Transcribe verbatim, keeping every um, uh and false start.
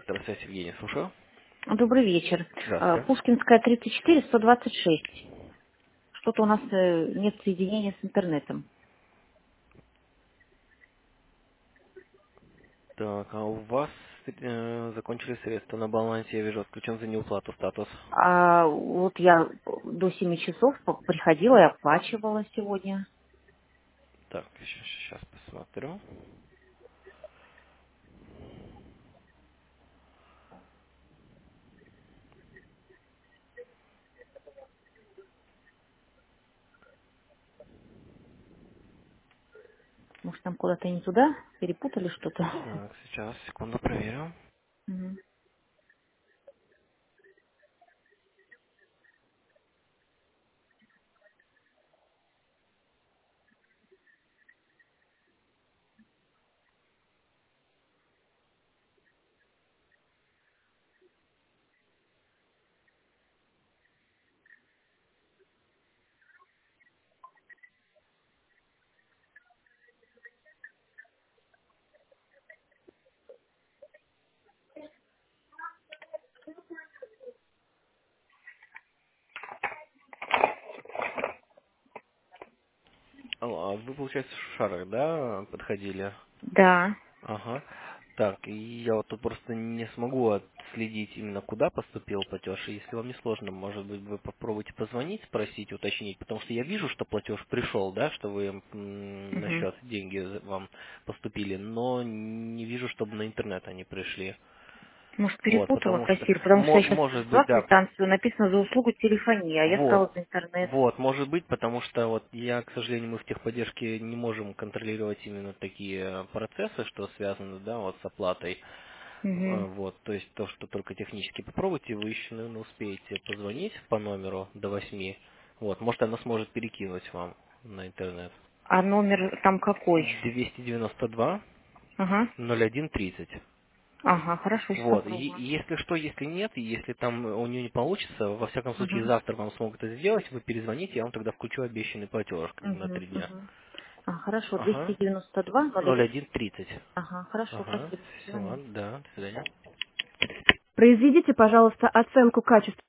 электроцвязь Евгений, слушаю. Добрый вечер. А, Здравствуйте. Пушкинская, тридцать четыре, сто двадцать шесть. Что-то у нас э, нет соединения с интернетом. Так, а у вас э, закончились средства на балансе, я вижу, отключен за неуплату статус. А вот я до семи часов по- приходила и оплачивала сегодня. Так, сейчас посмотрю. Может, там куда-то не туда? Перепутали что-то? Так, сейчас, секунду, проверю. Мгм. Алло, а вы, получается, в шарах, да, подходили? Да. Ага. Так, и я вот тут просто не смогу отследить именно куда поступил платеж. И если вам не сложно, может быть, вы попробуйте позвонить, спросить, уточнить, потому что я вижу, что платеж пришел, да, что вы м, на Мгм. счет деньги за- вам поступили, но не вижу, чтобы на интернет они пришли. Может, Вот, перепутала потому что, кассир, потому что мо- я сейчас может зашла быть, в да, квитанцию, написано за услугу телефонии, а я вот, сказала за интернет. вот, может быть, потому что вот я, к сожалению, мы в техподдержке не можем контролировать именно такие процессы, что связаны, да, вот с оплатой. Мгм. А, Вот, то есть то, что только технически попробуйте, вы еще, наверное, успеете позвонить по номеру до восьми. Вот, может, она сможет перекинуть вам на интернет. А номер там какой? двести девяносто два Ага. ноль один тридцать. Ага, хорошо, сейчас Вот, и, и попробую. если что, если нет, и если там у нее не получится, во всяком случае Угу. завтра вам смогут это сделать, вы перезвоните, я вам тогда включу обещанный платеж на Угу, три дня. угу. А, хорошо, двести Ага. девяносто два ноль ноль один. один тридцать. Ага, хорошо, Ага. спасибо. Звоню. Все, да, до свидания. Произведите, пожалуйста, оценку качества